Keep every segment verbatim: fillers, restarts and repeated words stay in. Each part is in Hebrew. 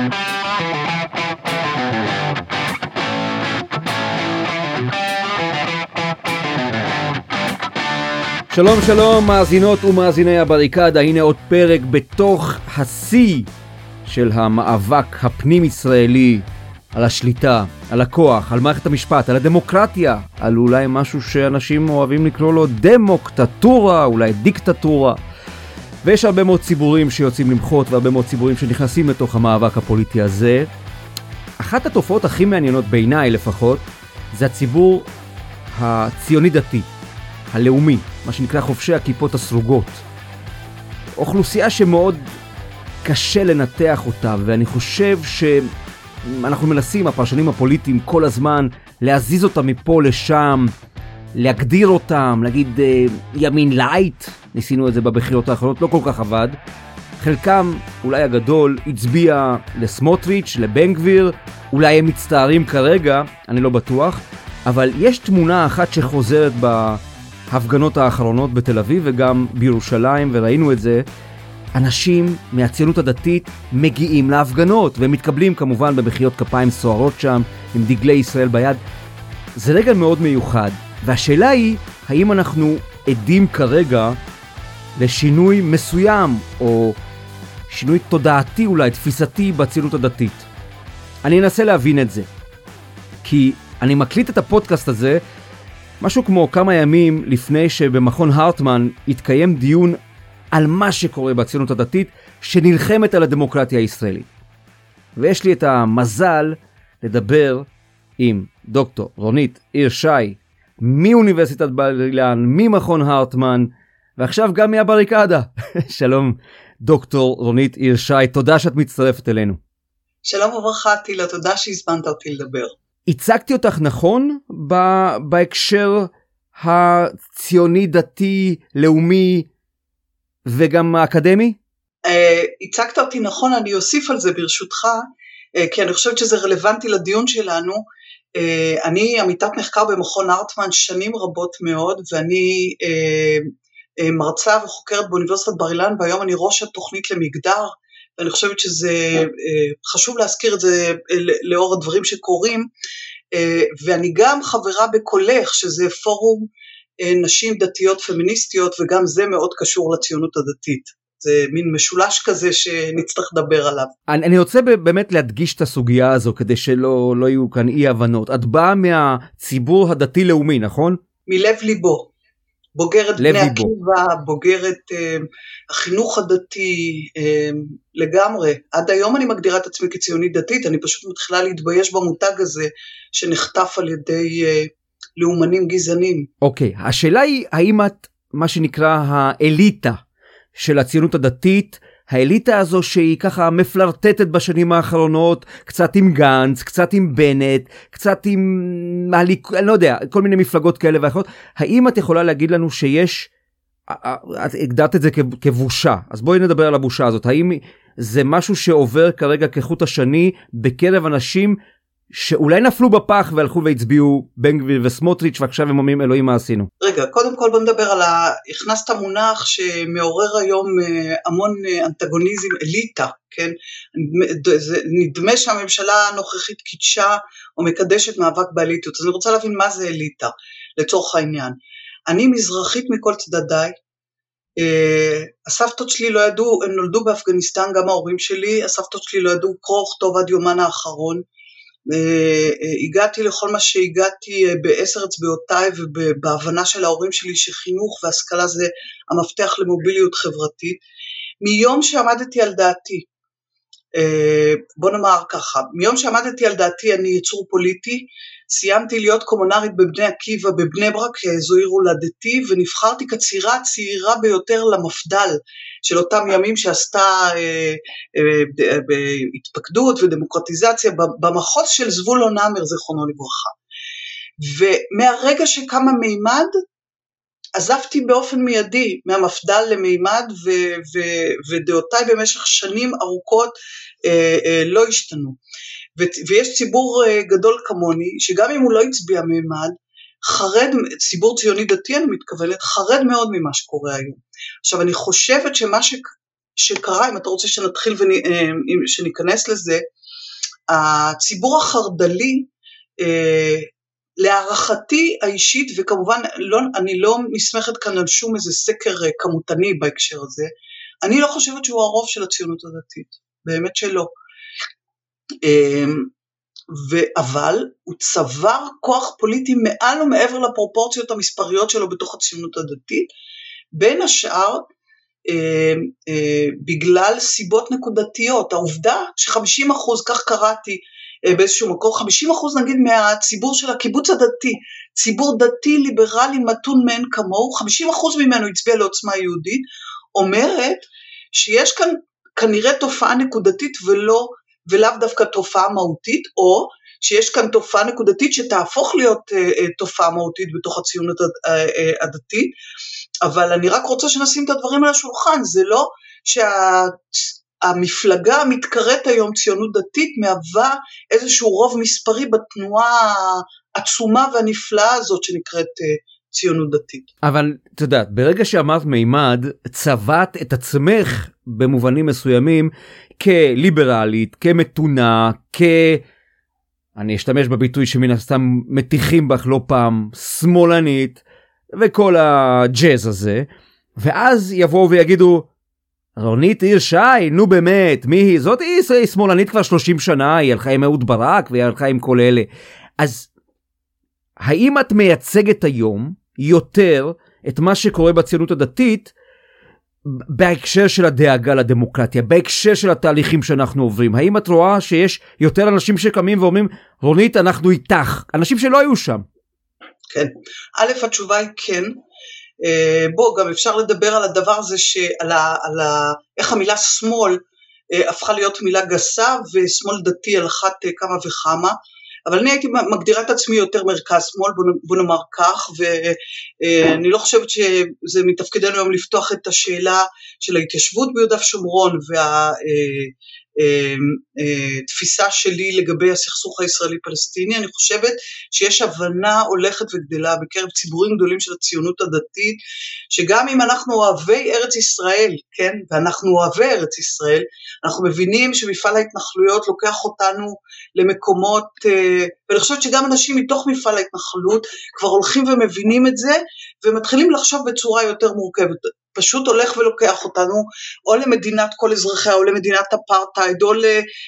שלום שלום מאזינות ומאזיני הבריקדה, הנה עוד פרק בתוך השיא של המאבק הפנים ישראלי על השליטה, על הכוח, על מערכת המשפט, על הדמוקרטיה, על אולי משהו שאנשים אוהבים לקרוא לו דמוקטטורה, אולי דיקטטורה. ויש הרבה מאוד ציבורים שיוצאים למחות והרבה מאוד ציבורים שנכנסים לתוך המאבק הפוליטי הזה. אחת התופעות הכי מעניינות בעיניי לפחות זה הציבור הציוני דתי, הלאומי, מה שנקרא חובשי הכיפות הסרוגות. אוכלוסייה שמאוד קשה לנתח אותה, ואני חושב שאנחנו מנסים, הפרשנים הפוליטיים, כל הזמן להזיז אותם מפה לשם, להגדיר אותם, להגיד ימין לייט, ניסינו את זה בבחירות האחרונות, לא כל כך עבד. חלקם, אולי הגדול, הצביע לסמוטריץ', לבן גביר, אולי הם מצטערים כרגע, אני לא בטוח, אבל יש תמונה אחת שחוזרת ב... ההפגנות האחרונות בתל אביב וגם בירושלים, וראינו את זה, אנשים מהציונות הדתית מגיעים להפגנות, והם מתקבלים כמובן במחיאות כפיים סוערות שם, עם דגלי ישראל ביד. זה רגע מאוד מיוחד, והשאלה היא, האם אנחנו עדים כרגע לשינוי מסוים, או שינוי תודעתי אולי, תפיסתי בציונות הדתית. אני אנסה להבין את זה, כי אני מקליט את הפודקאסט הזה, משהו כמו כמה ימים לפני שבמכון הרטמן התקיים דיון על מה שקורה בציונות הדתית שנלחמת על הדמוקרטיה הישראלית. ויש לי את המזל לדבר עם דוקטור רונית עיר-שי מאוניברסיטת בר אילן, ממכון הרטמן, ועכשיו גם מהבריקדה. שלום דוקטור רונית עיר-שי, תודה שאת מצטרפת אלינו. שלום וברכה תהילה, תודה שהזמנת אותי לדבר. הצגתי אותך נכון ב- בהקשר הציוני, דתי, לאומי וגם האקדמי? Uh, הצגת אותי נכון, אני אוסיף על זה ברשותך, uh, כי אני חושבת שזה רלוונטי לדיון שלנו. Uh, אני עמיתת מחקר במכון הרטמן שנים רבות מאוד, ואני uh, uh, מרצה וחוקרת באוניברסיטת בר אילן, והיום אני ראש התוכנית למגדר, ואני חושבת שזה חשוב להזכיר את זה לאור הדברים שקורים, ואני גם חברה בקולך, שזה פורום נשים דתיות פמיניסטיות, וגם זה מאוד קשור לציונות הדתית. זה מין משולש כזה שנצטרך לדבר עליו. אני, אני רוצה באמת להדגיש את הסוגיה הזו, כדי שלא לא יהיו כאן אי הבנות. את באה מהציבור הדתי-לאומי, נכון? מלב ליבו. בוגרת בני עקיבא, בוגרת uh, החינוך הדתי uh, לגמרי. עד היום אני מגדירה את עצמי כציונית דתית, אני פשוט מתחילה להתבייש במותג הזה שנחטף על ידי uh, לאומנים גזענים. אוקיי, okay. השאלה היא האם את מה שנקרא האליטה של הציונות הדתית, האליטה הזו שהיא ככה מפלרטטת בשנים האחרונות, קצת עם גנץ, קצת עם בנט, קצת עם, אני לא יודע, כל מיני מפלגות כאלה ואחרות, האם את יכולה להגיד לנו שיש, את הגדרת את זה כבושה, אז בואי נדבר על הבושה הזאת, האם זה משהו שעובר כרגע כחוט השני בקרב אנשים שאולי נפלו בפח והלכו והצביעו בן גביר וסמוטריץ' ועכשיו הם אומרים אלוהים מה עשינו? רגע, קודם כל בוא נדבר על ה... הכנסת מונח שמעורר היום המון אנטגוניזם, אליטה, כן? נדמה שהממשלה הנוכחית קידשה או מקדשת מאבק באליטות, אז אני רוצה להבין מה זה אליטה לצורך העניין. אני מזרחית מכל צדדיי, הסבתות שלי לא ידעו, הם נולדו באפגניסטן, גם ההורים שלי, הסבתות שלי לא ידעו קרוא וכתוב עד יומן האחרון, הגעתי לכל מה שהגעתי בעשר אצבעותיי ובהבנה של ההורים שלי שחינוך והשכלה זה המפתח למוביליות חברתית. מיום שעמדתי על דעתי, בוא נאמר ככה, מיום שעמדתי על דעתי אני יצור פוליטי, סיימתי להיות קומונרית בבני עקיבא בבני ברק, זו עיר הולדתי, ונבחרתי כצעירה הצעירה ביותר למפד"ל של אותם ימים שעשתה בהתפקדות ודמוקרטיזציה במחוז של זבולון המר זיכרונו לברכה. ומהרגע שקמה מימד, עזבתי באופן מיידי מהמפד"ל למימד, ו- ו- ודעותיי במשך שנים ארוכות אה, אה, לא השתנו. ו- ויש ציבור אה, גדול כמוני, שגם אם הוא לא הצביע מימד, חרד, ציבור ציוני דתי אני מתכוונת, חרד מאוד ממה שקורה היום. עכשיו אני חושבת שמה ש- שקרה, אם אתה רוצה שנתחיל ושניכנס לזה, הציבור החרד"לי, להערכתי האישית, וכמובן לא, אני לא מסמכת כאן על שום איזה סקר כמותני בהקשר הזה, אני לא חושבת שהוא הרוב של הציונות הדתית, באמת שלא. אבל הוא צבר כוח פוליטי מעל ומעבר לפרופורציות המספריות שלו בתוך הציונות הדתית, בין השאר אה, אה, בגלל סיבות נקודתיות. העובדה ש-חמישים אחוז, כך קראתי אה, באיזשהו מקור, חמישים אחוז נגיד מהציבור של הקיבוץ הדתי, ציבור דתי ליברלי מתון מאין כמוהו, חמישים אחוז ממנו הצביע לעוצמה יהודית, אומרת שיש כאן כנראה תופעה נקודתית ולא ולאו דווקא תופעה מהותית, או שיש כאן תופעה נקודתית שתהפוך להיות uh, תופעה מהותית בתוך הציונות הדתית, אבל אני רק רוצה שנשים את הדברים על השולחן, זה לא שהמפלגה שה, המתקראת היום ציונות דתית מהווה איזשהו רוב מספרי בתנועה העצומה והנפלאה הזאת שנקראת uh, ציונות דתית. אבל אתה יודעת, ברגע שאמרת מימד, צבעת את עצמך במובנים מסוימים, כליברלית, כמתונה, כ... אני אשתמש בביטוי שמן הסתם מתיחים בך לא פעם, שמאלנית, וכל הג'אז הזה, ואז יבואו ויגידו, רונית הירשי, נו באמת, מי היא? זאת היא שמאלנית כבר שלושים שנה, היא הלכה עם אהוד ברק, והיא הלכה עם כל אלה. אז האם את מייצגת היום יותר את מה שקורה בציונות הדתית, בהקשר של הדאגה לדמוקרטיה, בהקשר של התהליכים שאנחנו עוברים? האם את רואה שיש יותר אנשים שקמים ואומרים, רונית, אנחנו איתך, אנשים שלא היו שם? כן, א', התשובה היא כן. בוא, גם אפשר לדבר על הדבר הזה, על ה, על ה, איך המילה שמאל הפכה להיות מילה גסה, ושמאל דתי על אחת כמה וכמה, אבל אני הייתי מגדירה את עצמי יותר מרכז שמאל, בוא נאמר כך, ואני לא חושבת שזה מתפקידנו היום לפתוח את השאלה של ההתיישבות ביהודה ושומרון, והתפיסה שלי לגבי הסכסוך הישראלי-פלסטיני. אני חושבת שיש הבנה הולכת וגדלה בקרב ציבורים גדולים של הציונות הדתית, שגם אם אנחנו אוהבי ארץ ישראל, כן, ואנחנו אוהבי ארץ ישראל, אנחנו מבינים שמפעל ההתנחלויות לוקח אותנו למקומות, ואני חושבת שגם אנשים מתוך מפעל ההתנחלות כבר הולכים ומבינים את זה, ומתחילים לחשוב בצורה יותר מורכבת, פשוט הולך ולוקח אותנו או למדינת כל אזרחיה, או למדינת אפרטהייד, או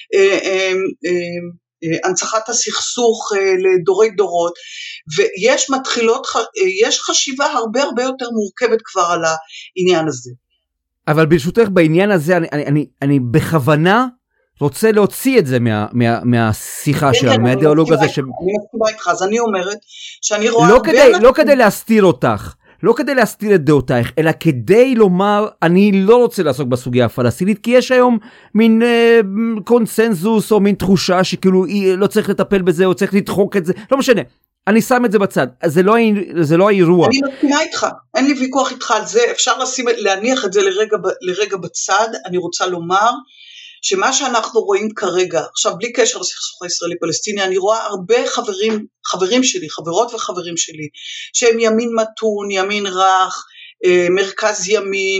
להנצחת הסכסוך לדורי דורות, ויש מתחילות, יש חשיבה הרבה הרבה יותר מורכבת כבר על העניין הזה. אבל ברשותך בעניין הזה, אני, אני, אני, אני בכוונה רוצה להוציא את זה מה, מה, מהשיחה שלנו, מהדיאלוג הזה. אני מסכימה איתך, אז אני אומרת שאני רואה... לא כדי, לא כדי להסתיר אותך, לא כדי להסתיר את דעותייך, אלא כדי לומר, אני לא רוצה לעסוק בסוגיה הפלסטינית, כי יש היום מין אה, קונסנזוס, או מין תחושה שכאילו לא צריך לטפל בזה, או צריך לדחוק את זה, לא משנה. אני שם את זה בצד, זה לא, זה לא האירוע. אני מסכימה איתך, אין לי ויכוח איתך על זה, אפשר לשים, להניח את זה לרגע, לרגע בצד. אני רוצה לומר שמה שאנחנו רואים כרגע, עכשיו בלי קשר לסכסוך הישראלי-פלסטיני, אני רואה הרבה חברים, חברים שלי, חברות וחברים שלי, שהם ימין מתון, ימין רך, מרכז ימין,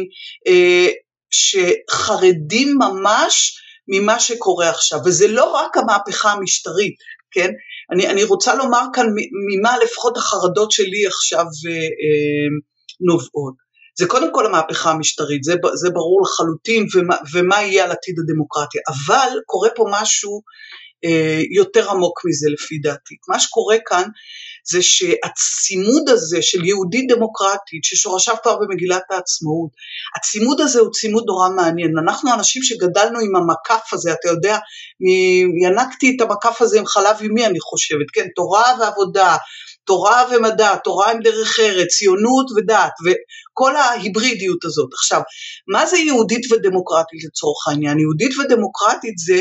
שחרדים ממש ממה שקורה עכשיו, וזה לא רק המהפכה המשטרית, כן? אני, אני רוצה לומר כאן ממה לפחות החרדות שלי עכשיו נובעות. זה קודם כל המהפכה המשטרית, זה, זה ברור לחלוטין, ומה, ומה יהיה על עתיד הדמוקרטיה, אבל קורה פה משהו אה, יותר עמוק מזה לפי דעתי. מה שקורה כאן זה שהצימוד הזה של יהודית דמוקרטית, ששורשיו כבר במגילת העצמאות, הצימוד הזה הוא צימוד נורא מעניין. אנחנו אנשים שגדלנו עם המקף הזה, אתה יודע, ינקתי את המקף הזה עם חלב ימי, אני חושבת, כן, תורה ועבודה, תורה ומדע, תורה עם דרך ארץ, ציונות ודת, וכל ההיברידיות הזאת. עכשיו, מה זה יהודית ודמוקרטית לצורך העניין? יהודית ודמוקרטית זה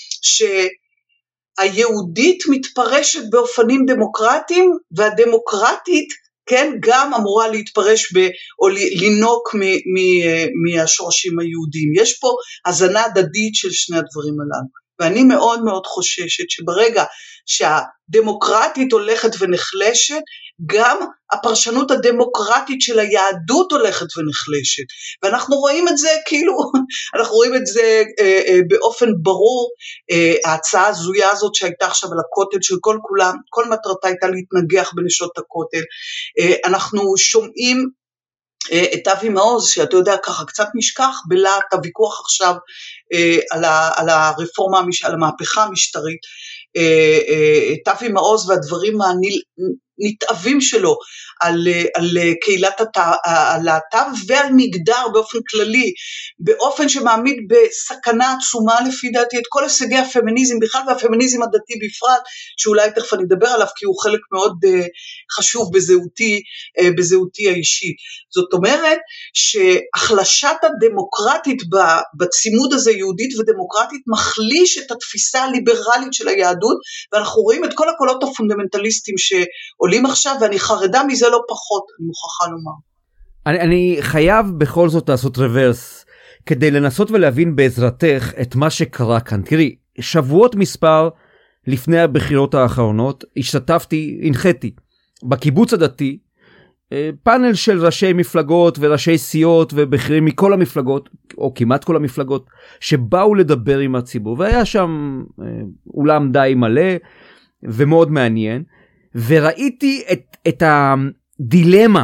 שהיהודית מתפרשת באופנים דמוקרטיים, והדמוקרטית, כן, גם אמורה להתפרש ב, או לינוק מ, מ, מהשורשים היהודיים. יש פה הזנה הדדית של שני הדברים הללו. ואני מאוד מאוד חוששת שברגע שהדמוקרטית הולכת ונחלשת, גם הפרשנות הדמוקרטית של היהדות הולכת ונחלשת, ואנחנו רואים את זה כאילו, אנחנו רואים את זה אה, אה, באופן ברור, אה, ההצעה הזויה הזאת שהייתה עכשיו על הכותל, של כל כולם, כל מטרתה הייתה להתנגח בנשות הכותל, אה, אנחנו שומעים אה, את אבי מעוז, שאתה יודע ככה קצת נשכח בלהט הוויכוח עכשיו אה, על, ה, על הרפורמה, על המהפכה המשטרית, את אבי מעוז והדברים הנתאבים שלו על, על קהילת הלהט"ב ועל מגדר באופן כללי, באופן שמעמיד בסכנה עצומה לפי דעתי את כל הישגי הפמיניזם בכלל והפמיניזם הדתי בפרט, שאולי תכף אני אדבר עליו כי הוא חלק מאוד חשוב בזהותי, בזהותי האישית. זאת אומרת שהחלשת הדמוקרטית בצימוד הזה, יהודית ודמוקרטית, מחליש את התפיסה הליברלית של היהדות, ואנחנו רואים את כל הקולות הפונדמנטליסטים שעולים עכשיו, ואני חרדה מזה לא פחות, אני מוכרחה לומר. אני, אני חייב בכל זאת לעשות רוורס, כדי לנסות ולהבין בעזרתך את מה שקרה כאן. תראי, שבועות מספר לפני הבחירות האחרונות, השתתפתי, הנחיתי, בקיבוץ הדתי, פאנל של ראשי מפלגות וראשי סיעות ובכירים מכל המפלגות, או כמעט כל המפלגות, שבאו לדבר עם הציבור, והיה שם אולם די מלא ומאוד מעניין, וראיתי את, את הדילמה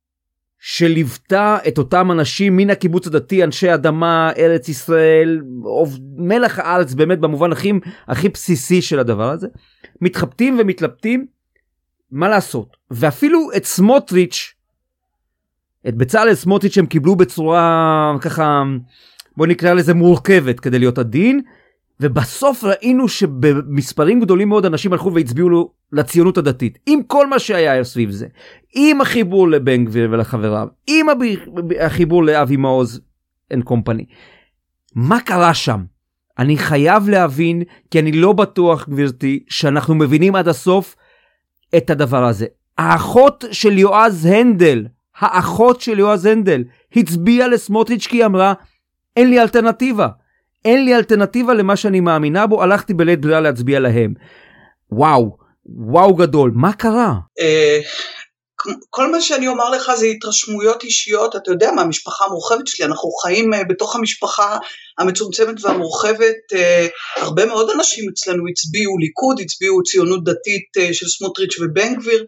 שליוותה את אותם אנשים מן הקיבוץ הדתי, אנשי אדמה, ארץ ישראל, מלח הארץ באמת במובן הכי, הכי בסיסי של הדבר הזה, מתחבטים ומתלבטים, מה לעשות? ואפילו את סמוטריץ', את בצלאל סמוטריץ' הם קיבלו בצורה ככה, בוא נקרא לזה מורכבת כדי להיות עדין, ובסוף ראינו שבמספרים גדולים מאוד אנשים הלכו והצביעו לו לציונות הדתית, עם כל מה שהיה סביב זה, עם החיבור לבן גביר ולחבריו, עם החיבור לאבי מעוז and company. מה קרה שם? אני חייב להבין, כי אני לא בטוח גבירתי, שאנחנו מבינים עד הסוף, את הדבר הזה. האחות של יועז הנדל, האחות של יועז הנדל, הצביעה לסמוטריץ' כי אמרה, אין לי אלטרנטיבה. אין לי אלטרנטיבה למה שאני מאמינה בו, הלכתי בלית ברירה להצביע להם. וואו, וואו גדול. מה קרה? כל מה שאני אומר לך זה התרשמויות אישיות, אתה יודע מה, המשפחה המורחבת שלי, אנחנו חיים בתוך המשפחה המצומצמת והמורחבת, הרבה מאוד אנשים אצלנו הצביעו ליכוד, הצביעו ציונות דתית של סמוטריץ' ובן גביר,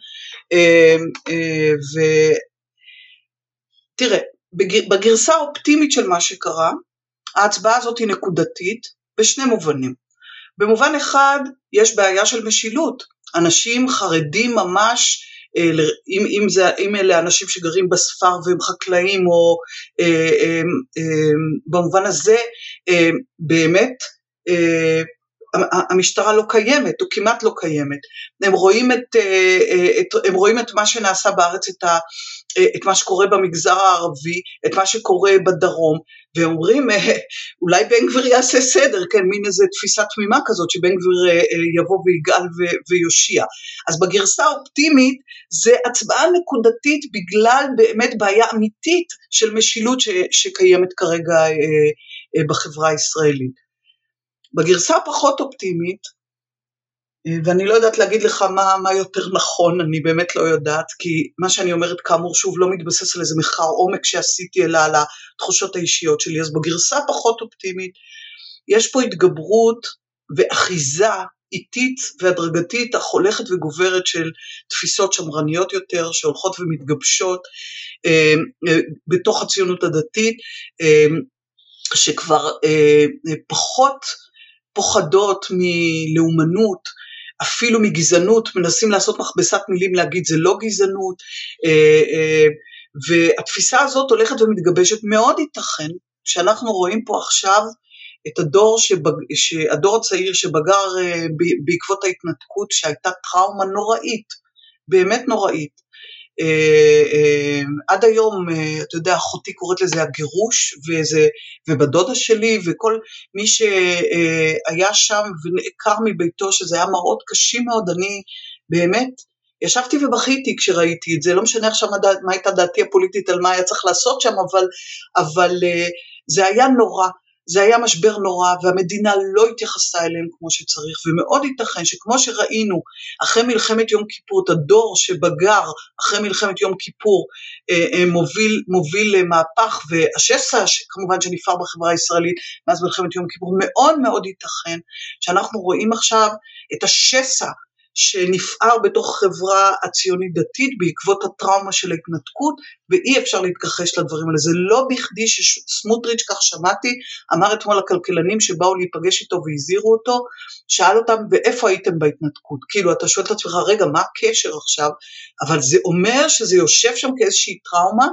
ותראה, בגרסה האופטימית של מה שקרה, ההצבעה הזאת היא נקודתית בשני מובנים. במובן אחד, יש בעיה של משילות, אנשים חרדים ממש, אם, אם, זה, אם אלה אנשים שגרים בספר והם חקלאים, או אה, אה, אה, במובן הזה, אה, באמת, אה, המשטרה לא קיימת, או כמעט לא קיימת. הם רואים את, את, הם רואים את מה שנעשה בארץ, את, ה, את מה שקורה במגזר הערבי, את מה שקורה בדרום, ואומרים, אולי בן גביר יעשה סדר, כן, מין איזו תפיסה תמימה כזאת, שבן גביר יבוא ויגאל ויושיע. אז בגרסה האופטימית, זה הצבעה נקודתית, בגלל באמת בעיה אמיתית של משילות ש, שקיימת כרגע בחברה הישראלית. בגרסה הפחות אופטימית, ואני לא יודעת להגיד לך מה, מה יותר נכון, אני באמת לא יודעת, כי מה שאני אומרת כאמור שוב לא מתבסס על איזה מחקר עומק שעשיתי, אלא על התחושות האישיות שלי. אז בגרסה פחות אופטימית, יש פה התגברות ואחיזה איטית והדרגתית, החולכת וגוברת של תפיסות שמרניות יותר, שהולכות ומתגבשות אה, אה, בתוך הציונות הדתית, אה, שכבר אה, פחות פוחדות מלאומנות, אפילו מגזענות, מנסים לעשות מכבסת מילים להגיד זה לא גזענות, והתפיסה הזאת הולכת ומתגבשת. מאוד ייתכן שאנחנו רואים פה עכשיו את הדור, שבג... הדור הצעיר שבגר בעקבות ההתנתקות, שהייתה טראומה נוראית, באמת נוראית. עד היום, אתה יודע, אחותי קוראת לזה הגירוש, וזה, ובדודה שלי, וכל מי שהיה שם ונעקר מביתו, שזה היה מראות קשים מאוד. אני באמת ישבתי ובכיתי כשראיתי את זה, לא משנה עכשיו מה הייתה דעתי הפוליטית על מה היה צריך לעשות שם, אבל, אבל זה היה נורא, זה היה משבר נורא, והמדינה לא התייחסה אליהם כמו שצריך, ומאוד ייתכן שכמו שראינו אחרי מלחמת יום כיפור, את הדור שבגר אחרי מלחמת יום כיפור מוביל, מוביל למהפך, והשסע כמובן שנפער בחברה הישראלית מאז מלחמת יום כיפור, מאוד מאוד ייתכן שאנחנו רואים עכשיו את השסע שנפער בתוך חברה הציונית דתית בעקבות הטראומה של ההתנתקות, ואי אפשר להתכחש לדברים האלה. זה לא בכדי שסמוטריץ', כך שמעתי, אמר אתמול לכלכלנים שבאו להיפגש איתו והזהירו אותו, שאל אותם ואיפה הייתם בהתנתקות? כאילו אתה שואל את עצמך, רגע, מה הקשר עכשיו? אבל זה אומר שזה יושב שם כאיזושהי טראומה,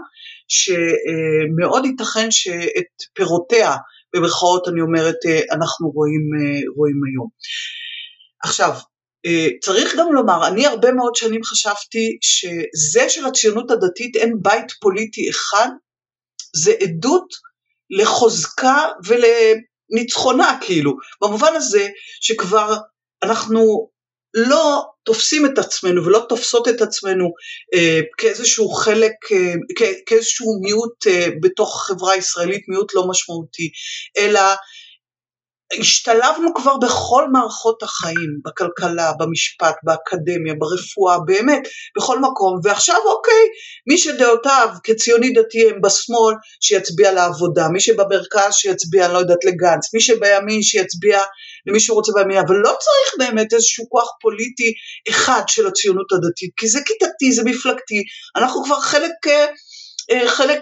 שמאוד ייתכן שאת פירותיה, במרכאות אני אומרת, אנחנו רואים, רואים היום. עכשיו, צריך גם לומר, אני הרבה מאוד שנים חשבתי שזה של הציונות הדתית אין בית פוליטי אחד, זה עדות לחוזקה ולניצחונה כאילו, במובן הזה שכבר אנחנו לא תופסים את עצמנו ולא תופסות את עצמנו אה, כאיזשהו חלק, אה, כ- כאיזשהו מיעוט אה, בתוך חברה ישראלית, מיעוט לא משמעותי, אלא השתלבנו כבר בכל מערכות החיים, בכלכלה, במשפט, באקדמיה, ברפואה, באמת, בכל מקום, ועכשיו אוקיי, מי שדעותיו כציוני דתי הם בשמאל, שיצביע לעבודה, מי שבמרכז שיצביע, אני לא יודעת, לגנץ, מי שבימין שיצביע למי שרוצה בימין, אבל לא צריך באמת איזשהו כוח פוליטי אחד של הציונות הדתית, כי זה כיתתי, זה מפלגתי, אנחנו כבר חלק, חלק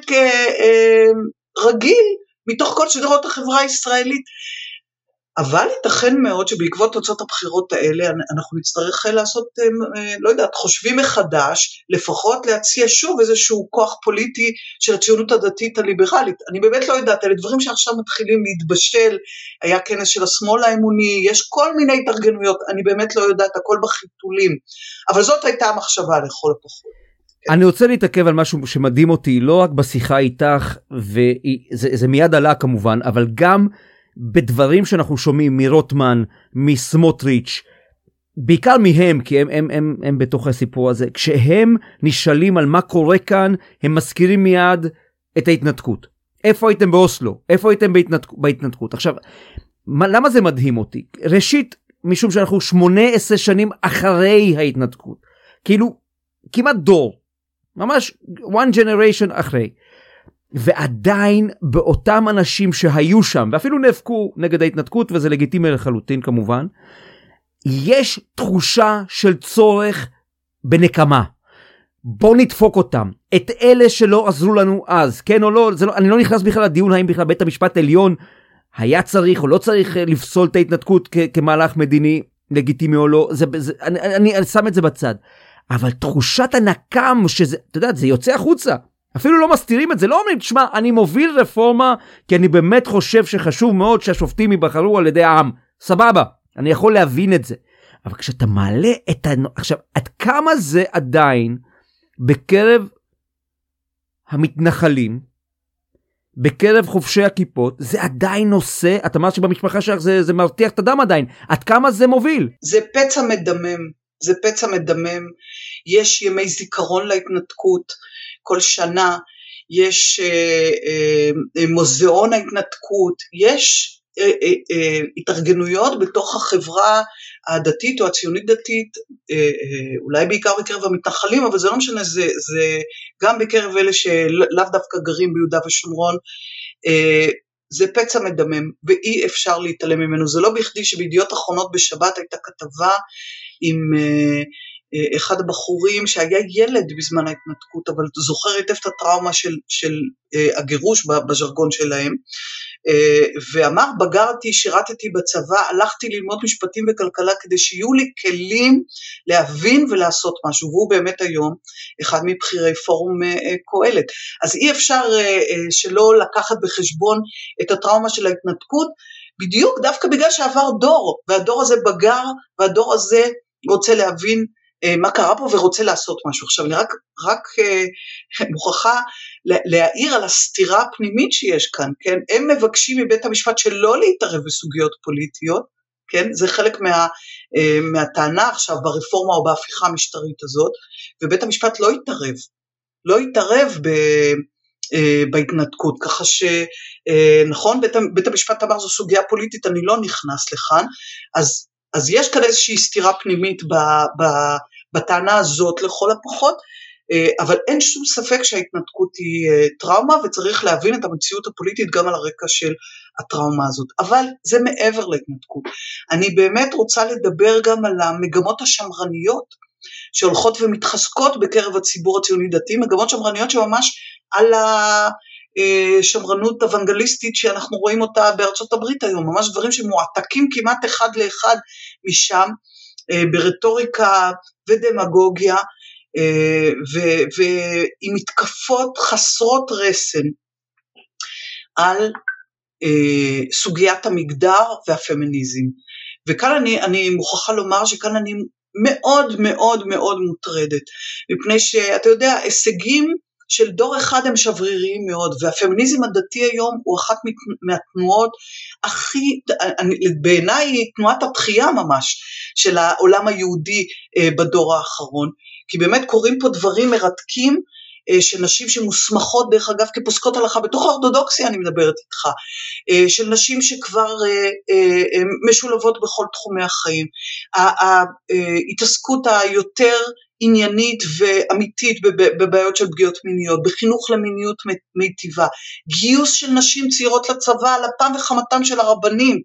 רגיל, מתוך כל שדרות החברה הישראלית, אבל ייתכן מאוד שבעקבות תוצאות הבחירות האלה אנחנו נצטרך לעשות, לא יודעת, חושבים מחדש, לפחות להציע שוב איזשהו כוח פוליטי של הציונות הדתית הליברלית. אני באמת לא יודעת, אלה דברים שעכשיו מתחילים להתבשל, היה כנס של השמאל האמוני, יש כל מיני התארגנויות, אני באמת לא יודעת, הכל בחיתולים, אבל זאת הייתה המחשבה לכל הפחות. אני רוצה להתעכב על משהו שמדהים אותי, לא רק בשיחה איתך, וזה זה מיד עלה כמובן, אבל גם בדברים שאנחנו שומעים מרוטמן, מסמוטריץ', בעיקר מהם, כי הם, הם, הם, הם בתוך הסיפור הזה, כשהם נשאלים על מה קורה כאן, הם מזכירים מיד את ההתנתקות. איפה הייתם באוסלו? איפה הייתם בהתנתק, בהתנתקות? עכשיו, מה, למה זה מדהים אותי? ראשית, משום שאנחנו שמונה עשרה שנים אחרי ההתנתקות. כאילו, כמעט דור. ממש one generation אחרי. ועדיין באותם אנשים שהיו שם, ואפילו נאבקו נגד ההתנתקות, וזה לגיטימי לחלוטין כמובן, יש תחושה של צורך בנקמה. בוא נדפוק אותם. את אלה שלא עזרו לנו אז, כן או לא, זה לא אני לא נכנס בכלל לדיון האם בכלל בית המשפט העליון היה צריך או לא צריך לפסול את ההתנתקות כ- כמהלך מדיני לגיטימי או לא, זה, זה, אני, אני, אני שם את זה בצד. אבל תחושת הנקם, שזה, אתה יודע, זה יוצא החוצה. אפילו לא מסתירים את זה, לא אומרים, תשמע, אני מוביל רפורמה, כי אני באמת חושב שחשוב מאוד שהשופטים ייבחרו על ידי העם. סבבה, אני יכול להבין את זה. אבל כשאתה מעלה את ה... עכשיו, עד כמה זה עדיין בקרב המתנחלים, בקרב חובשי הכיפות, זה עדיין נושא, אתה אמרת שבמשפחה שלך זה, זה מרתיח את הדם עדיין, עד כמה זה מוביל? זה פצע מדמם, זה פצע מדמם, יש ימי זיכרון להתנתקות, כל שנה יש אה, אה, מוזיאון ההתנתקות, יש אה, אה, אה, התארגנויות בתוך החברה הדתית או הציונית דתית, אה, אה, אולי בעיקר בקרב המתנחלים, אבל זה לא משנה, זה, זה גם בקרב אלה שלאו דווקא גרים ביהודה ושומרון, אה, זה פצע מדמם ואי אפשר להתעלם ממנו. זה לא בכדי שבידיעות אחרונות בשבת הייתה כתבה עם אה, אחד הבחורים שהיה ילד בזמן ההתנתקות, אבל זוכר היטב את הטראומה של, של uh, הגירוש בז'רגון שלהם, uh, ואמר, בגרתי, שירתתי בצבא, הלכתי ללמוד משפטים וכלכלה, כדי שיהיו לי כלים להבין ולעשות משהו, והוא באמת היום אחד מבחירי פורום uh, קהלת. אז אי אפשר uh, uh, שלא לקחת בחשבון את הטראומה של ההתנתקות, בדיוק דווקא בגלל שעבר דור, והדור הזה בגר, והדור הזה רוצה להבין מה קרה פה ורוצה לעשות משהו. עכשיו אני רק, רק uh, מוכרחה להעיר על הסתירה הפנימית שיש כאן, כן? הם מבקשים מבית המשפט שלא להתערב בסוגיות פוליטיות, כן? זה חלק מה, uh, מהטענה עכשיו ברפורמה או בהפיכה המשטרית הזאת, ובית המשפט לא יתערב, לא יתערב ב, בהתנתקות, ככה שנכון, בית, בית המשפט אמר זו סוגיה פוליטית, אני לא נכנס לכאן, אז, אז יש כאן איזושהי סתירה פנימית ב, ב, בטענה הזאת לכל הפחות, אבל אין שום ספק שההתנתקות היא טראומה, וצריך להבין את המציאות הפוליטית גם על הרקע של הטראומה הזאת, אבל זה מעבר להתנתקות. אני באמת רוצה לדבר גם על המגמות השמרניות, שהולכות ומתחזקות בקרב הציבור הציוני דתי, מגמות שמרניות שממש על השמרנות אוונגליסטית שאנחנו רואים אותה בארצות הברית היום, ממש דברים שמועתקים כמעט אחד לאחד משם, ברטוריקה ודמגוגיה, ועם מתקפות חסרות רסן על סוגיית המגדר והפמיניזם. וכאן אני, אני מוכרחה לומר שכאן אני מאוד מאוד מאוד מוטרדת, מפני שאתה יודע, הישגים של דור אחד הם שבריריים מאוד, והפמיניזם הדתי היום הוא אחת מהתנועות הכי, בעיניי היא תנועת התחייה ממש, של העולם היהודי בדור האחרון, כי באמת קוראים פה דברים מרתקים, של נשים שמוסמכות דרך אגב כפוסקות הלכה, בתוך האורתודוקסיה אני מדברת איתך, של נשים שכבר משולבות בכל תחומי החיים, ההתעסקות היותר עניינית ואמיתית בבעיות של פגיעות מיניות, בחינוך למיניות מיטיבה, גיוס של נשים צעירות לצבא על אפם וחמתם של הרבנים,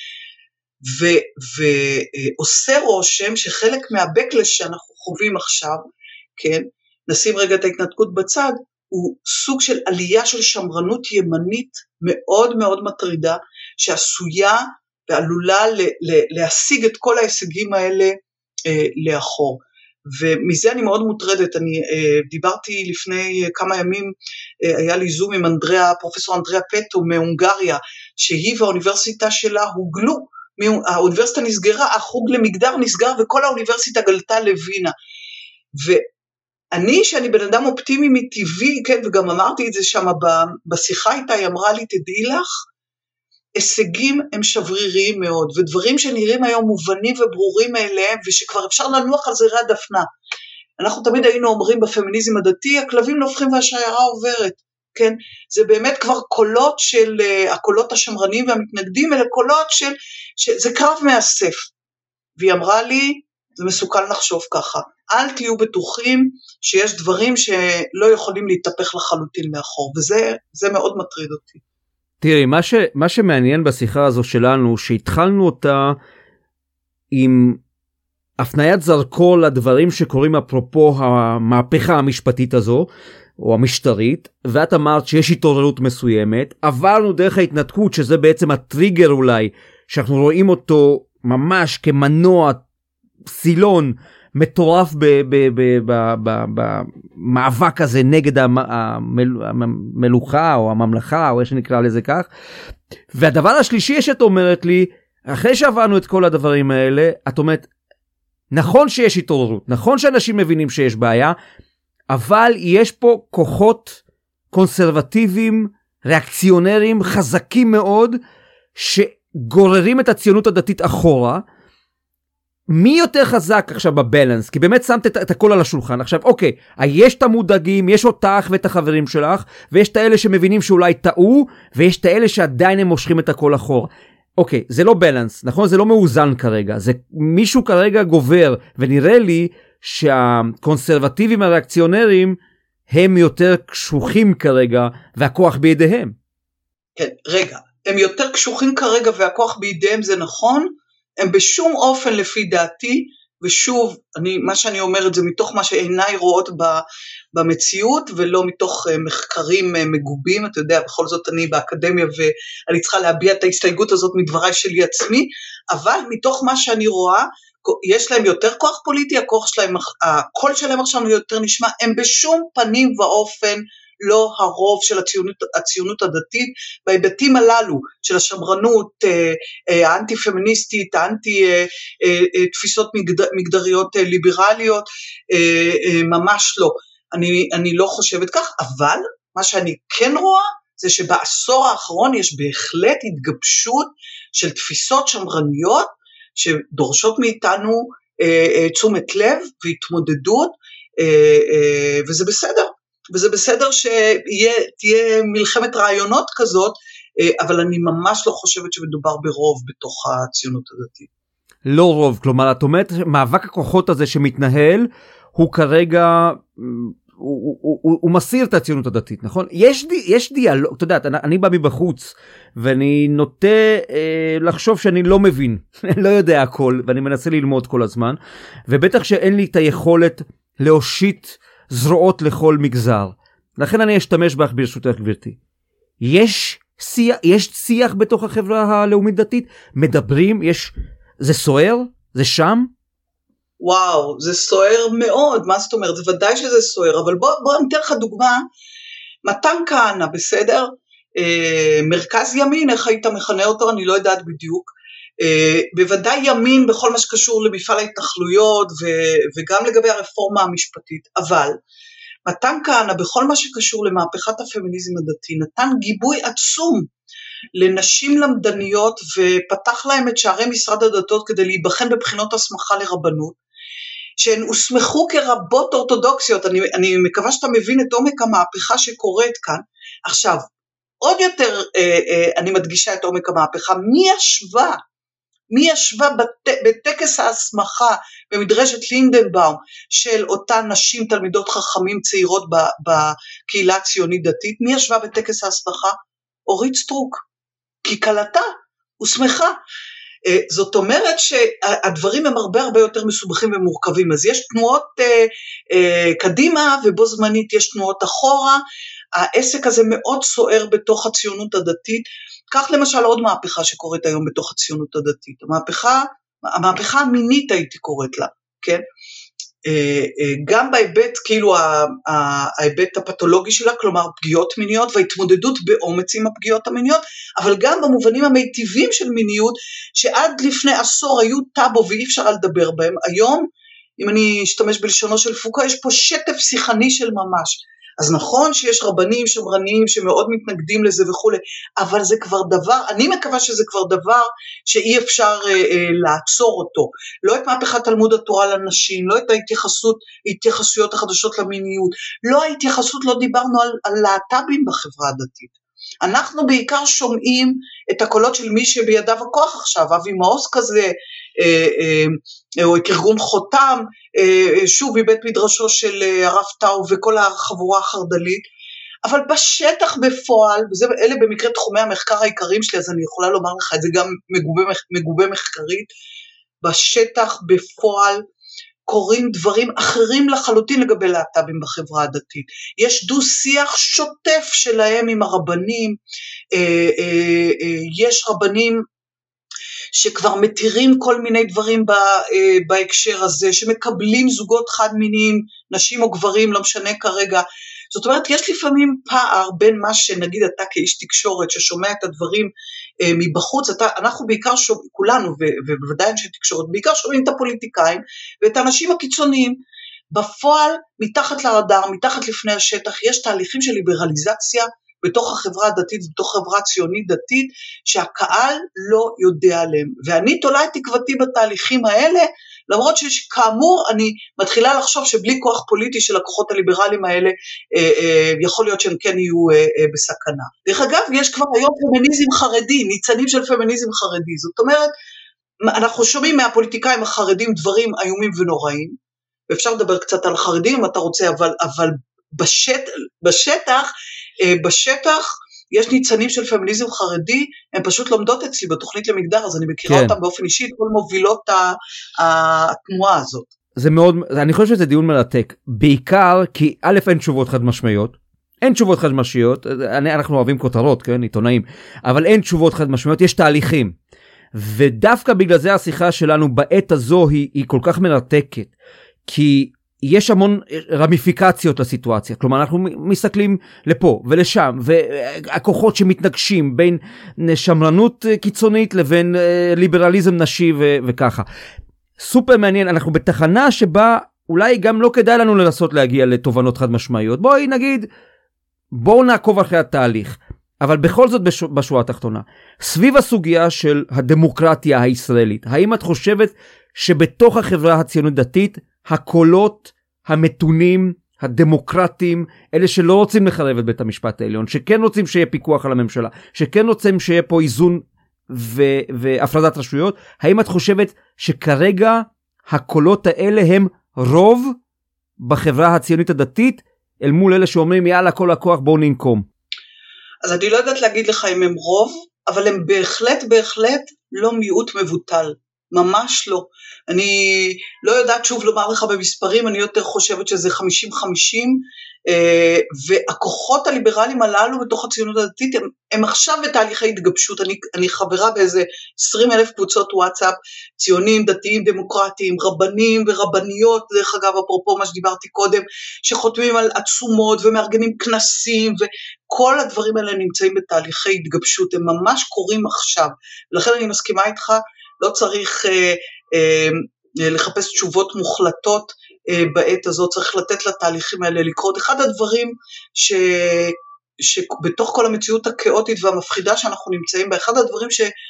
ועושה רושם שחלק מהבקלש שאנחנו חווים עכשיו, כן, נשים רגע את ההתנתקות בצד, הוא סוג של עלייה של שמרנות ימנית מאוד מאוד מטרידה, שעשויה ועלולה ל- ל- להשיג את כל ההישגים האלה אה, לאחור. ומזה אני מאוד מוטרדת, אני אה, דיברתי לפני כמה ימים, אה, היה לי זום עם אנדריה, פרופסור אנדריה פטו מהונגריה, שהיא והאוניברסיטה שלה הוגלו, האוניברסיטה נסגרה, החוג למגדר נסגר, וכל האוניברסיטה גלתה לווינה, ו... אני, שאני בן אדם אופטימי מטבעי, כן, וגם אמרתי את זה שם בשיחה איתה, היא אמרה לי, תדעי לך, הישגים הם שבריריים מאוד, ודברים שנראים היום מובנים וברורים מאליהם, ושכבר אפשר לנוח על זרי הדפנה. אנחנו תמיד היינו אומרים בפמיניזם הדתי, הכלבים נובחים והשיירה עוברת, כן, זה באמת כבר קולות של, הקולות השמרנים והמתנגדים, אלה קולות של, זה קרב מאסף. והיא אמרה לי, זה מסוכן לחשוב ככה, אל תהיו בטוחים שיש דברים שלא יכולים להתהפך לחלוטין מאחור, וזה זה מאוד מטריד אותי. תראי, מה, ש, מה שמעניין בשיחה הזו שלנו, שהתחלנו אותה עם הפניית זרקור לדברים שקורים אפרופו המהפכה המשפטית הזו, או המשטרית, ואת אמרת שיש התעוררות מסוימת, עברנו דרך ההתנתקות, שזה בעצם הטריגר אולי, שאנחנו רואים אותו ממש כמנוע סילון מטורף במאבק הזה נגד המלוכה או הממלכה או איך שנקרא לזה כך. והדבר השלישי שאת אומרת לי, אחרי שעברנו את כל הדברים האלה, את אומרת, נכון שיש התעוררות, נכון שאנשים מבינים שיש בעיה, אבל יש פה כוחות קונסרבטיביים, ריאקציונרים, חזקים מאוד, שגוררים את הציונות הדתית אחורה. מי יותר חזק עכשיו בבלנס? כי באמת שמת את, את הכל על השולחן. עכשיו, אוקיי, יש את המודאגים, יש אותך ואת החברים שלך, ויש את האלה שמבינים שאולי טעו, ויש את האלה שעדיין הם מושכים את הכל אחורה. אוקיי, זה לא בלנס, נכון? זה לא מאוזן כרגע. זה מישהו כרגע גובר, ונראה לי שהקונסרבטיבים הריאקציונרים הם יותר קשוחים כרגע, והכוח בידיהם. כן, רגע, הם יותר קשוחים כרגע והכוח בידיהם, זה נכון? הם בשום אופן לפי דעתי, ושוב, אני, מה שאני אומרת זה מתוך מה שעיניי רואות במציאות, ולא מתוך מחקרים מגובים, אתה יודע, בכל זאת אני באקדמיה, ואני צריכה להביע את ההסתייגות הזאת מדבריי שלי עצמי, אבל מתוך מה שאני רואה, יש להם יותר כוח פוליטי, הכוח שלהם, הקול שלהם עכשיו יותר נשמע, הם בשום פנים ואופן, לא הרוב של הציונות, הציונות הדתית, בהיבטים הללו של השמרנות, האנטי-פמיניסטית, האנטי-תפיסות מגדריות ליברליות, ממש לא. אני, אני לא חושבת כך, אבל מה שאני כן רואה, זה שבעשור האחרון יש בהחלט התגבשות של תפיסות שמרניות, שדורשות מאיתנו תשומת לב והתמודדות, וזה בסדר. וזה בסדר שתהיה מלחמת רעיונות כזאת, אבל אני ממש לא חושבת שמדובר ברוב בתוך הציונות הדתית. לא רוב, כלומר, את אומרת, מאבק הכוחות הזה שמתנהל, הוא כרגע, הוא, הוא, הוא, הוא מסיר את הציונות הדתית, נכון? יש, יש דיאלוג, אתה יודע, אני, אני בא מבחוץ, ואני נוטה אה, לחשוב שאני לא מבין, לא יודע הכל, ואני מנסה ללמוד כל הזמן, ובטח שאין לי את היכולת להושיט זרועות לכל מגזר. לכן אני אשתמש בך ברשותך, גברתי. יש שיח, יש שיח בתוך החברה הלאומית דתית? מדברים? יש, זה סוער? זה שם? וואו, זה סוער מאוד, מה זאת אומרת? זה ודאי שזה סוער, אבל בוא, בוא נתן לך דוגמה, מתן כהנא, בסדר? אה, מרכז ימין, איך היית מכנה אותו? אני לא יודעת בדיוק. אה, בוודאי ימין בכל מה שקשור למפעל ההתנחלויות, ו, וגם לגבי הרפורמה המשפטית, אבל מתן כהנא בכל מה שקשור למהפכת הפמיניזם הדתי, נתן גיבוי עצום לנשים למדניות, ופתח להם את שערי משרד הדתות כדי להיבחן בבחינות הסמכה לרבנות, שהן הוסמכו כרבות אורתודוקסיות. אני, אני מקווה שאתה מבין את עומק המהפכה שקורית כאן. עכשיו, עוד יותר אה, אה, אני מדגישה את עומק המהפכה, מי ישבה, מי ישבה בת, בטקס ההסמכה במדרשת לינדנבאום של אותן נשים תלמידות חכמים צעירות בקהילה הציונית דתית, מי ישבה בטקס ההסמכה? אורית סטרוק, כי קלטה, הוסמכה. זאת אומרת שהדברים הם הרבה הרבה יותר מסובכים ומורכבים, אז יש תנועות אה, אה, קדימה ובו זמנית יש תנועות אחורה, העסק הזה מאוד סוער בתוך הציונות הדתית. כך למשל עוד מהפכה שקורית היום בתוך הציונות הדתית, המהפכה, המהפכה המינית הייתי קוראת לה, כן? גם בהיבט, כאילו ההיבט הפתולוגי שלה, כלומר פגיעות מיניות וההתמודדות באומץ עם הפגיעות המיניות, אבל גם במובנים המיטיבים של מיניות, שעד לפני עשור היו טאבו ואי אפשר לדבר בהם. היום, אם אני אשתמש בלשונו של פוקו, יש פה שטף שיחני של ממש. אז נכון שיש רבנים שמרניים שמאוד מתנגדים לזה וכו', אבל זה כבר דבר, אני מקווה שזה כבר דבר שאי אפשר אה, אה, לעצור אותו. לא את מהפכת תלמוד התורה לנשים, לא את ההתייחסות, התייחסויות החדשות למיניות, לא ההתייחסות, לא דיברנו על, על להט"בים בחברה הדתית. אנחנו בעיקר שומעים את הקולות של מי שבידיו הכוח עכשיו, אבי מעוז כזה, אה, אה, או את ארגון חותם, אה, שוב מבית מדרשו של הרב טאו וכל החבורה החרד"לית, אבל בשטח בפועל, ואלה במקרה תחומי המחקר העיקריים שלי, אז אני יכולה לומר לך את זה גם מגובה, מגובה מחקרית, בשטח בפועל, קוראים דברים אחרים לחלוטין לגבי להט"בים בחברה הדתית. יש דו שיח שוטף שלהם עם הרבנים, יש רבנים שכבר מתירים כל מיני דברים בהקשר הזה, שמקבלים זוגות חד מיניים, נשים או גברים, לא משנה כרגע. זאת אומרת, יש לפעמים פער בין מה שנגיד אתה כאיש תקשורת ששומע את הדברים אה, מבחוץ, אתה, אנחנו בעיקר שומעים, כולנו ובוודאי אנשי תקשורת, בעיקר שומעים את הפוליטיקאים ואת האנשים הקיצוניים. בפועל, מתחת לרדאר, מתחת לפני השטח, יש תהליכים של ליברליזציה בתוך החברה הדתית, בתוך חברה ציונית דתית, שהקהל לא יודע עליהם. ואני תולה את תקוותי בתהליכים האלה, למרות שכאמור אני מתחילה לחשוב שבלי כוח פוליטי של הכוחות הליברליים האלה, אה, אה, יכול להיות שהם כן יהיו אה, אה, בסכנה. דרך אגב, יש כבר היום פמיניזם חרדי, ניצנים של פמיניזם חרדי. זאת אומרת, אנחנו שומעים מהפוליטיקאים החרדים דברים איומים ונוראים, ואפשר לדבר קצת על חרדים אם אתה רוצה, אבל, אבל בשט, בשטח, אה, בשטח, יש ניצנים של פמיניזם חרדי, הן פשוט לומדות אצלי בתוכנית למגדר, אז אני מכירה כן. אותם באופן אישי, כל מובילות התנועה הזאת. זה מאוד, אני חושב שזה דיון מרתק, בעיקר כי א' אין תשובות חד משמעיות, אין תשובות חד משמעיות, אנחנו אוהבים כותרות, כן, עיתונאים, אבל אין תשובות חד משמעיות, יש תהליכים, ודווקא בגלל זה השיחה שלנו בעת הזו היא, היא כל כך מרתקת, כי יש המון רמיפיקציות לסיטואציה, כלומר אנחנו מסתכלים לפה ולשם, והכוחות שמתנגשים בין שמרנות קיצונית לבין ליברליזם נשי ו- וככה. סופר מעניין, אנחנו בתחנה שבה אולי גם לא כדאי לנו לנסות להגיע לתובנות חד משמעיות, בואי נגיד, בואו נעקוב אחרי התהליך, אבל בכל זאת בש- בשורה התחתונה, סביב הסוגיה של הדמוקרטיה הישראלית, האם את חושבת שבתוך החברה הציונית דתית, הקולות המתונים, הדמוקרטים, אלה שלא רוצים לחרב את בית המשפט העליון, שכן רוצים שיהיה פיקוח על הממשלה, שכן רוצים שיהיה פה איזון ו- והפרדת רשויות, האם את חושבת שכרגע הקולות האלה הם רוב בחברה הציונית הדתית, אל מול אלה שאומרים יאללה כל הכוח בואו ננקום? אז אני לא יודעת להגיד לך אם הם רוב, אבל הם בהחלט בהחלט לא מיעוט מבוטל, ממש לא. אני לא יודעת שוב לומר לך במספרים, אני יותר חושבת שזה חמישים חמישים, והכוחות הליברליים הללו בתוך הציונות הדתית הם, הם עכשיו בתהליכי התגבשות. אני, אני חברה באיזה עשרים אלף קבוצות וואטסאפ, ציונים, דתיים, דמוקרטיים, רבנים ורבניות, דרך אגב אפרופו מה שדיברתי קודם, שחותמים על עצומות ומארגנים כנסים, וכל הדברים האלה נמצאים בתהליכי התגבשות, הם ממש קורים עכשיו, ולכן אני מסכימה איתך, לא צריך אה, אה, לחפש תשובות מוחלטות אה, בעת הזאת, צריך לתת לתהליכים האלה לקרות. אחד הדברים ש, שבתוך כל המציאות הכאוטית והמפחידה שאנחנו נמצאים בה, אחד הדברים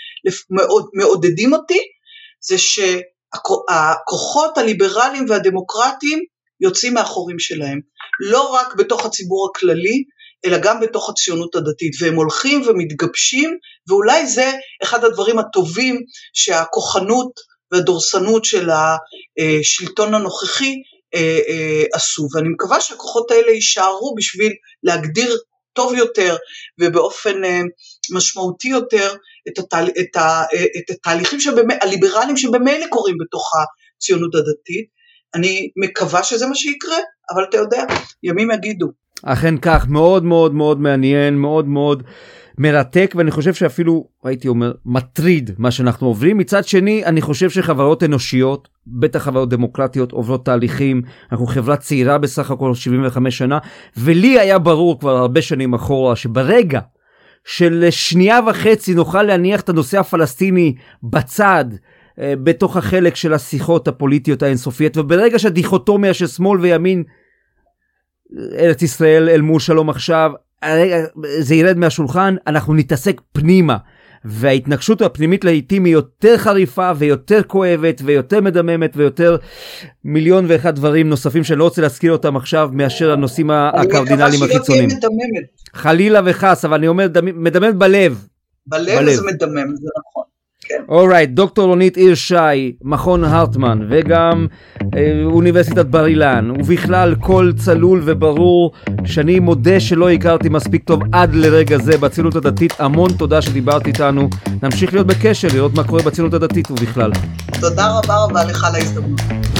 שמעודדים אותי, זה שהכוחות הליברליים והדמוקרטיים יוצאים מאחורים שלהם, לא רק בתוך הציבור הכללי, אלא גם בתוך הציונות הדתית, והם הולכים ומתגבשים, ואולי זה אחד הדברים הטובים שהכוחנות והדורסנות של השלטון הנוכחי עשו, ואני מקווה שהכוחות האלה יישארו בשביל להגדיר טוב יותר ובאופן משמעותי יותר את, התהל... את, ה... את התהליכים שבמ... הליברליים שבמילא קורים בתוך הציונות הדתית. אני מקווה שזה מה שיקרה, אבל אתה יודע, ימים יגידו. אכן כך, מאוד מאוד מאוד מעניין, מאוד מאוד מרתק, ואני חושב שאפילו, הייתי אומר, מטריד מה שאנחנו עוברים. מצד שני, אני חושב שחברות אנושיות, בטח חברות דמוקרטיות, עוברות תהליכים, אנחנו חברה צעירה בסך הכל שבעים וחמש שנה, ולי היה ברור כבר הרבה שנים אחורה, שברגע של שנייה וחצי נוכל להניח את הנושא הפלסטיני בצד, בתוך החלק של השיחות הפוליטיות האינסופיות, וברגע שהדיכוטומיה של שמאל וימין, ארץ ישראל אל מול שלום עכשיו, זה ירד מהשולחן, אנחנו נתעסק פנימה, וההתנגשות הפנימית לעיתים היא יותר חריפה ויותר כואבת ויותר מדממת ויותר מיליון ואחד דברים נוספים שאני לא רוצה להזכיר אותם עכשיו מאשר הנושאים הקרדינליים החיצוניים. חלילה וחס, אבל אני אומר מדממת בלב. בלב זה מדמם, זה נכון. אורייט, דוקטור רונית עיר-שי, מכון הרטמן וגם אה, אוניברסיטת בר אילן, ובכלל כל צלול וברור שאני מודה שלא הכרתי מספיק טוב עד לרגע זה בציונות הדתית. המון תודה שדיברת איתנו, נמשיך להיות בקשר, לראות מה קורה בציונות הדתית ובכלל. תודה רבה רבה לך על ההזדמנות.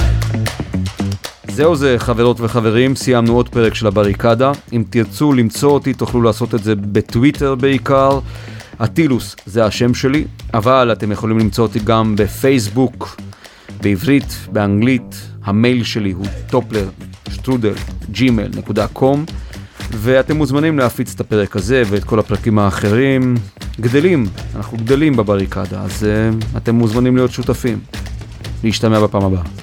זהו זה חברות וחברים, סיימנו עוד פרק של הבריקדה. אם תרצו למצוא אותי תוכלו לעשות את זה בטוויטר בעיקר, אטילוס זה השם שלי, אבל אתם יכולים למצוא אותי גם בפייסבוק, בעברית, באנגלית. המייל שלי הוא טופלר שטרודל ג'ימייל נקודה קום, ואתם מוזמנים להפיץ את הפרק הזה ואת כל הפרקים האחרים. גדלים, אנחנו גדלים בבריקדה, אז uh, אתם מוזמנים להיות שותפים. להשתמע בפעם הבאה.